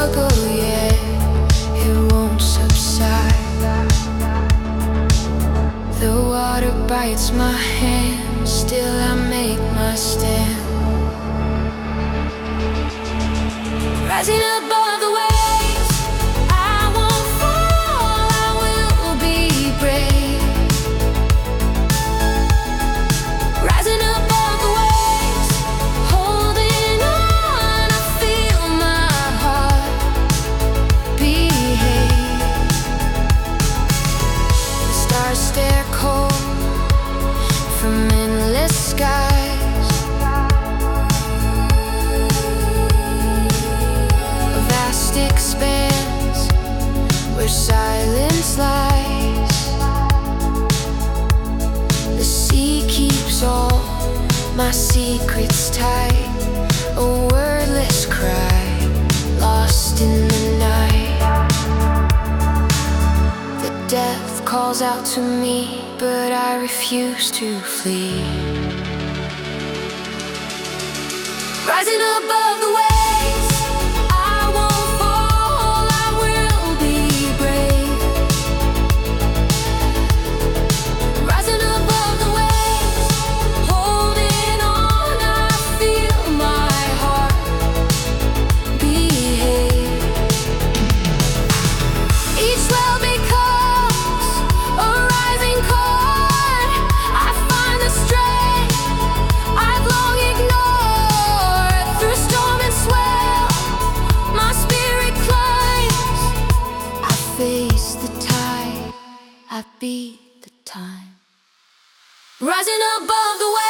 struggle, yeah, it won't subside. The water bites my hand, still I make my stand. Rising above the waves, I won't fall, I will be brave. Rising above the waves, holding on, I feel my heart behave. The stars stare cold from endless skies. A vast expanse where silence lies. The sea keeps all my secrets tight. A wordless cry lost in the night. The death calls out to me, but I refuse to flee. Rising above the waves, I won't fall, I will be brave. Rising above the waves, holding on, I feel my heart behave. Each swell becomes a rising chord. I find the strength I've long ignored. Through storm and swell, my spirit climbs. I face the tide, I beat the time. Rising above the waves.